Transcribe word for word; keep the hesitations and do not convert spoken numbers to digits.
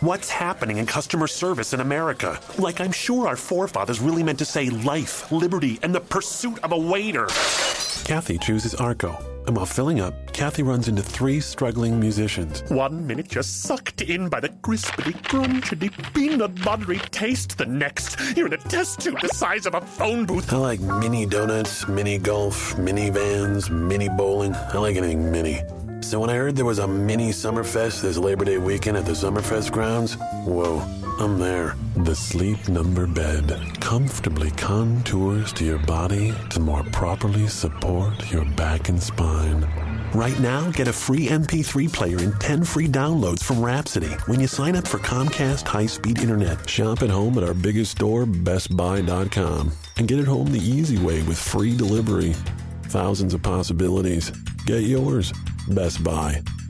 What's happening in customer service in America? Like, I'm sure our forefathers really meant to say life, liberty, and the pursuit of a waiter. Kathy chooses Arco. And while filling up, Kathy runs into three struggling musicians. One minute you're sucked in by the crispity, crunchity, peanut buttery taste. The next, you're in a test tube the size of a phone booth. I like mini donuts, mini golf, mini vans, mini bowling. I like anything mini. So when I heard there was a mini Summerfest this Labor Day weekend at the Summerfest grounds, whoa, I'm there. The Sleep Number bed comfortably contours to your body to more properly support your back and spine. Right now, get a free M P three player and ten free downloads from Rhapsody when you sign up for Comcast high-speed internet. Shop at home at our biggest store, best buy dot com, and get it home the easy way with free delivery. Thousands of possibilities. Get yours. Best Buy.